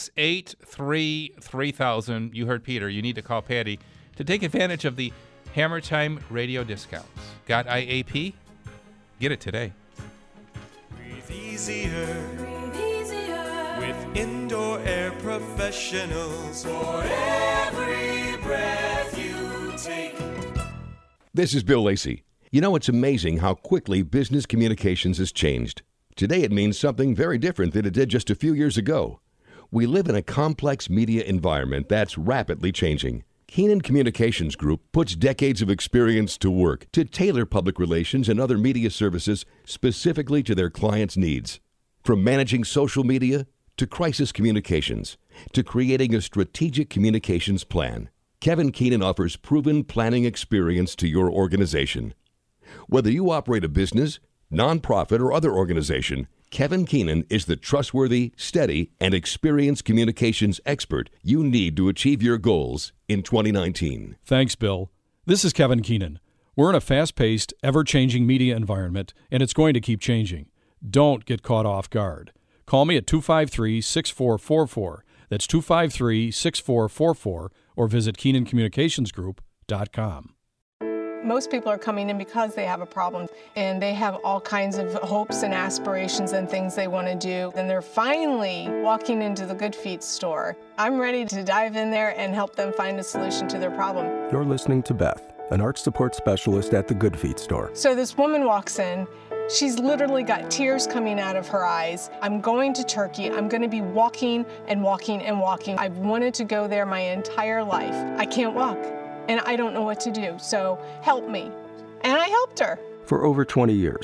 683-3000. You heard Peter. You need to call Patty to take advantage of the Hammer Time Radio discounts. Got IAP? Get it today. Breathe easier. With Indoor Air Professionals. For every breath you take. This is Bill Lacey. You know, it's amazing how quickly business communications has changed. Today it means something very different than it did just a few years ago. We live in a complex media environment that's rapidly changing. Keenan Communications Group puts decades of experience to work to tailor public relations and other media services specifically to their clients' needs. From managing social media to crisis communications to creating a strategic communications plan, Kevin Keenan offers proven planning experience to your organization. Whether you operate a business, nonprofit, or other organization, Kevin Keenan is the trustworthy, steady, and experienced communications expert you need to achieve your goals in 2019. Thanks, Bill. This is Kevin Keenan. We're in a fast-paced, ever-changing media environment, and it's going to keep changing. Don't get caught off guard. Call me at 253-6444. That's 253-6444, or visit KeenanCommunicationsGroup.com. Most people are coming in because they have a problem, and they have all kinds of hopes and aspirations and things they want to do, and they're finally walking into the Good Feet store. I'm ready to dive in there and help them find a solution to their problem. You're listening to Beth, an arch support specialist at the Good Feet store. So this woman walks in. She's literally got tears coming out of her eyes. I'm going to Turkey. I'm going to be walking and walking and walking. I've wanted to go there my entire life. I can't walk. And I don't know what to do, so help me. And I helped her. For over 20 years,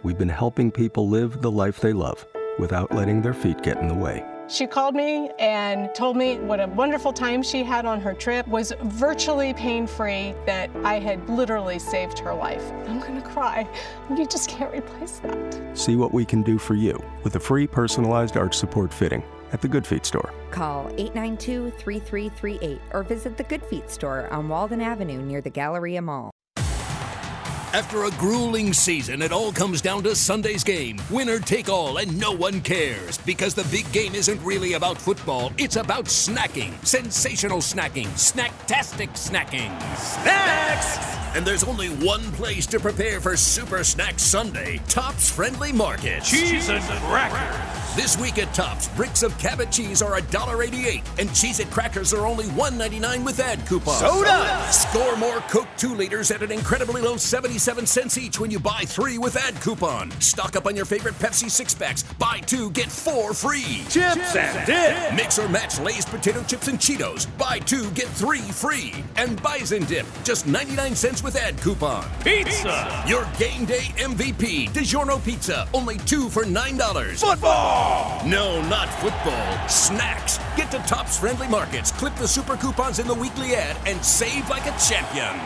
we've been helping people live the life they love without letting their feet get in the way. She called me and told me what a wonderful time she had on her trip, was virtually pain-free, that I had literally saved her life. I'm gonna cry. You just can't replace that. See what we can do for you with a free personalized arch support fitting at the Good Feet store. Call 892-3338 or visit the Good Feet store on Walden Avenue near the Galleria Mall. After a grueling season, it all comes down to Sunday's game. Winner take all, and no one cares. Because the big game isn't really about football, it's about snacking. Sensational snacking. Snacktastic snacking. Snacks! And there's only one place to prepare for Super Snack Sunday, Tops Friendly Market. Cheese and crackers. This week at Tops, bricks of Cabot cheese are $1.88, and Cheez-It crackers are only $1.99 with ad coupons. Soda! Score more Coke 2 liters at an incredibly low 77 cents each when you buy 3 with ad coupon. Stock up on your favorite Pepsi 6-packs. Buy 2, get 4 free. Chips and dip. Mix or match Lay's potato chips and Cheetos. Buy 2, get 3 free. And Bison Dip, just 99 cents with ad coupon. Pizza. Your game day MVP, DiGiorno Pizza, only 2 for $9. Football. No, not football. Snacks. Get to Tops Friendly Markets. Clip the super coupons in the weekly ad and save like a champion.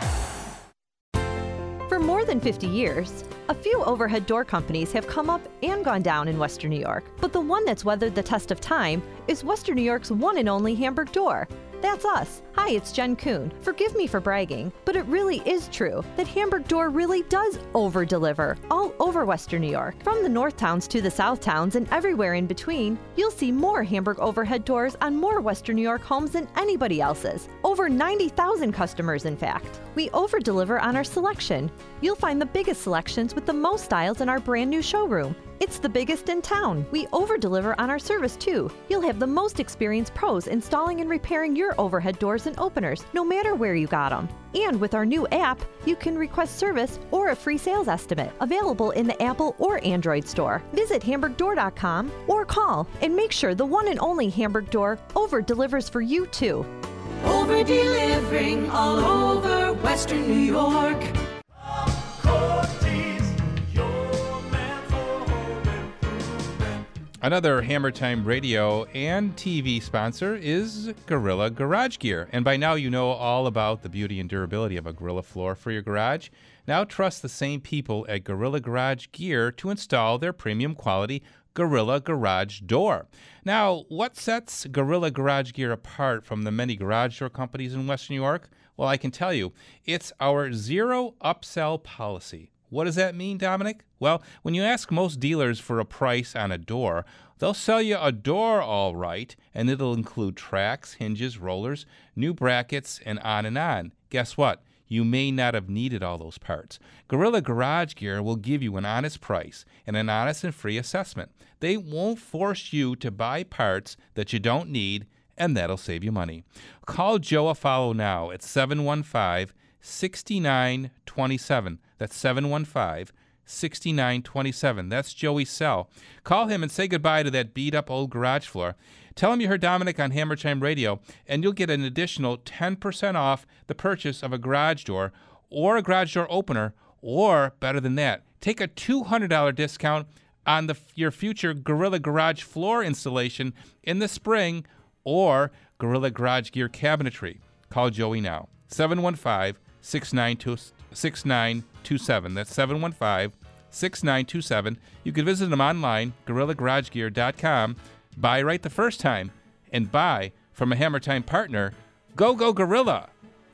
For more than 50 years, a few overhead door companies have come up and gone down in Western New York. But the one that's weathered the test of time is Western New York's one and only Hamburg Door. That's us. Hi, it's Jen Kuhn. Forgive me for bragging, but it really is true that Hamburg Door really does over-deliver all over Western New York. From the north towns to the south towns and everywhere in between, you'll see more Hamburg overhead doors on more Western New York homes than anybody else's. Over 90,000 customers, in fact. We over-deliver on our selection. You'll find the biggest selections with the most styles in our brand new showroom. It's the biggest in town. We over-deliver on our service, too. You'll have the most experienced pros installing and repairing your overhead doors and openers, no matter where you got them. And with our new app, you can request service or a free sales estimate, available in the Apple or Android store. Visit HamburgDoor.com or call and make sure the one and only Hamburg Door over-delivers for you, too. Over-delivering all over Western New York. Another Hammer Time radio and TV sponsor is Gorilla Garage Gear. And by now you know all about the beauty and durability of a Gorilla floor for your garage. Now trust the same people at Gorilla Garage Gear to install their premium quality Gorilla Garage Door. Now, what sets Gorilla Garage Gear apart from the many garage door companies in Western New York? Well, I can tell you, it's our zero upsell policy. What does that mean, Dominic? Well, when you ask most dealers for a price on a door, they'll sell you a door all right, and it'll include tracks, hinges, rollers, new brackets, and on and on. Guess what? You may not have needed all those parts. Gorilla Garage Gear will give you an honest price and an honest and free assessment. They won't force you to buy parts that you don't need, and that'll save you money. Call Joe Affollo now at 715-6927. That's 715-6927. That's Joey's cell. Call him and say goodbye to that beat-up old garage floor. Tell him you heard Dominic on Hammer Time Radio, and you'll get an additional 10% off the purchase of a garage door or a garage door opener, or better than that, take a $200 discount on your future Gorilla Garage floor installation in the spring or Gorilla Garage Gear cabinetry. Call Joey now. 715-6927. That's 715-6927. You can visit them online, GorillaGarageGear.com. Buy right the first time and buy from a Hammer Time partner. Go, go, Gorilla!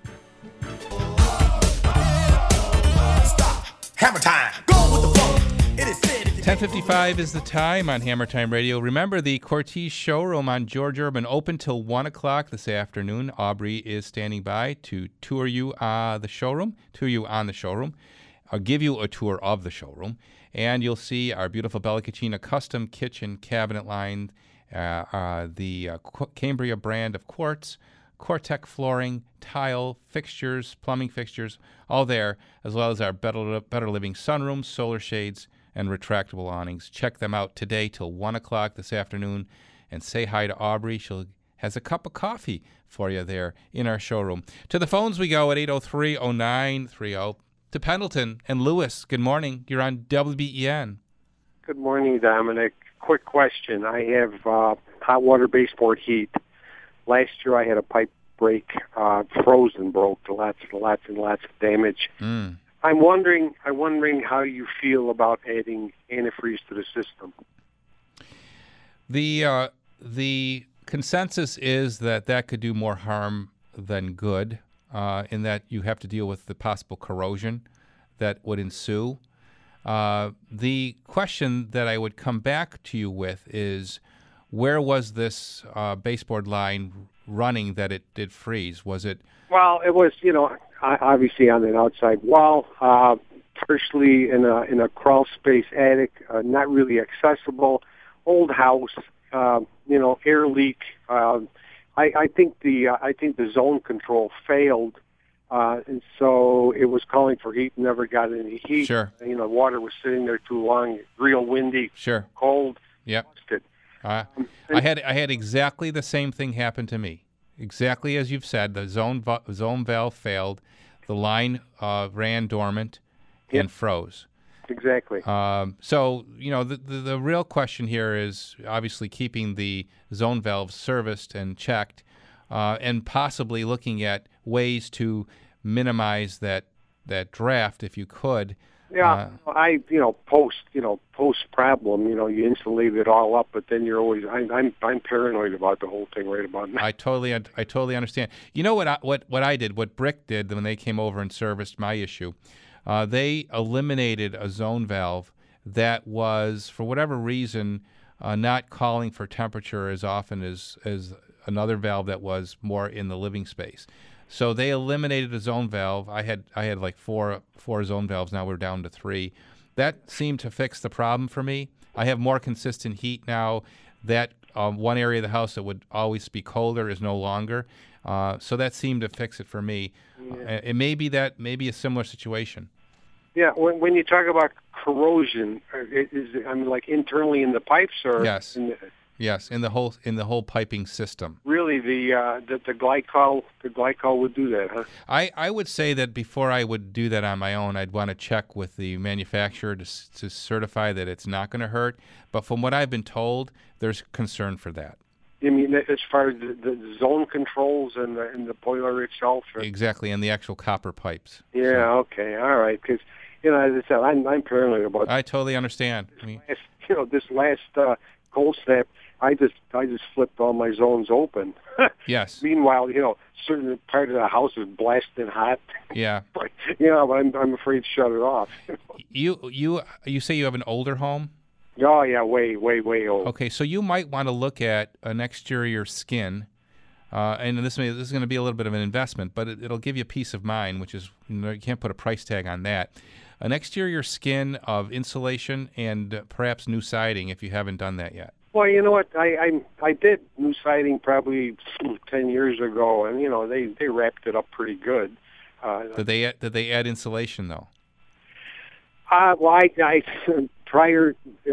Stop. Hammer Time. Go with the flow. It is said. 10:55 is the time on Hammer Time Radio. Remember, the Cortez showroom on George Urban open till 1 o'clock this afternoon. Aubrey is standing by to tour you on the showroom. I'll give you a tour of the showroom, and you'll see our beautiful Bella Cucina custom kitchen cabinet line, the Cambria brand of quartz, Cortec flooring, tile, fixtures, plumbing fixtures, all there, as well as our Better Living sunrooms, solar shades, and retractable awnings. Check them out today till 1 o'clock this afternoon, and say hi to Aubrey. She has a cup of coffee for you there in our showroom. To the phones we go at 803-0930. to Pendleton. And Lewis, good morning. You're on WBEN. Good morning, Dominic. Quick question. I have hot water baseboard heat. Last year I had a pipe break, frozen, broke, lots and lots of damage. I'm wondering how you feel about adding antifreeze to the system. The consensus is that could do more harm than good, in that you have to deal with the possible corrosion that would ensue. The question that I would come back to you with is, where was this baseboard line running that it did freeze? Was it? Well, it was, obviously on an outside wall, partially in a crawl space attic, not really accessible, old house, air leak. I think the zone control failed, and so it was calling for heat, never got any heat. Sure. Water was sitting there too long, real windy, sure, cold. Yep. I had exactly the same thing happen to me. Exactly as you've said, the zone valve failed, the line ran dormant and froze. Exactly. So, the real question here is obviously keeping the zone valves serviced and checked, and possibly looking at ways to minimize that draft if you could. Yeah, post problem, you insulate it all up, but then you're always, I'm paranoid about the whole thing right about now. I totally understand. You know what I did, what Brick did when they came over and serviced my issue, they eliminated a zone valve that was, for whatever reason, not calling for temperature as often as another valve that was more in the living space. So they eliminated a zone valve. I had like four zone valves. Now we're down to 3. That seemed to fix the problem for me. I have more consistent heat now. That one area of the house that would always be colder is no longer. So that seemed to fix it for me. Yeah. It may be a similar situation. Yeah, when you talk about corrosion, like internally in the pipes, or yes, in the whole piping system. Really, the glycol would do that, huh? I would say that before I would do that on my own, I'd want to check with the manufacturer to certify that it's not going to hurt. But from what I've been told, there's concern for that. You mean as far as the zone controls and the boiler itself? Or? Exactly, and the actual copper pipes. Yeah. So. Okay. All right. Because as I said, I'm paranoid about. I totally understand. This last cold snap, I just flipped all my zones open. Yes. Meanwhile, certain part of the house is blasting hot. Yeah. But I'm afraid to shut it off. You say you have an older home? Oh yeah, way old. Okay, so you might want to look at an exterior skin, and this is going to be a little bit of an investment, but it'll give you peace of mind, which is you can't put a price tag on that. An exterior skin of insulation and perhaps new siding if you haven't done that yet. Well, you know what? I did new siding probably 10 years ago, and they wrapped it up pretty good. Did they add insulation though? Well, I prior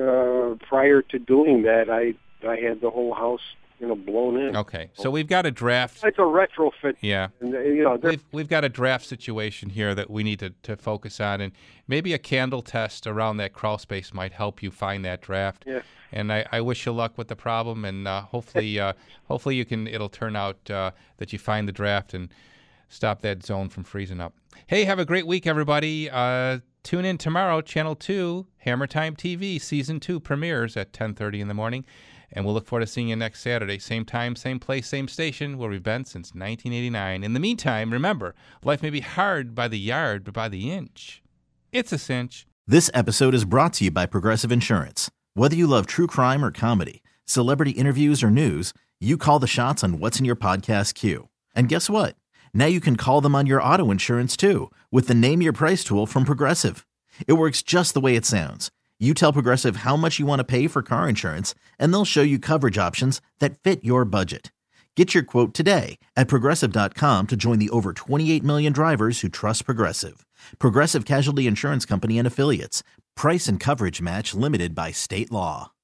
to doing that, I had the whole house blown in. Okay, so we've got a draft. It's a retrofit. Yeah, we've got a draft situation here that we need to focus on, and maybe a candle test around that crawl space might help you find that draft. Yeah. And I wish you luck with the problem, and hopefully it'll turn out that you find the draft and stop that zone from freezing up. Hey, have a great week, everybody. Tune in tomorrow, Channel 2, Hammer Time TV, Season 2 premieres at 10:30 in the morning. And we'll look forward to seeing you next Saturday. Same time, same place, same station, where we've been since 1989. In the meantime, remember, life may be hard by the yard, but by the inch, it's a cinch. This episode is brought to you by Progressive Insurance. Whether you love true crime or comedy, celebrity interviews or news, you call the shots on what's in your podcast queue. And guess what? Now you can call them on your auto insurance, too, with the Name Your Price tool from Progressive. It works just the way it sounds. You tell Progressive how much you want to pay for car insurance, and they'll show you coverage options that fit your budget. Get your quote today at Progressive.com to join the over 28 million drivers who trust Progressive. Progressive Casualty Insurance Company and Affiliates. Price and coverage match limited by state law.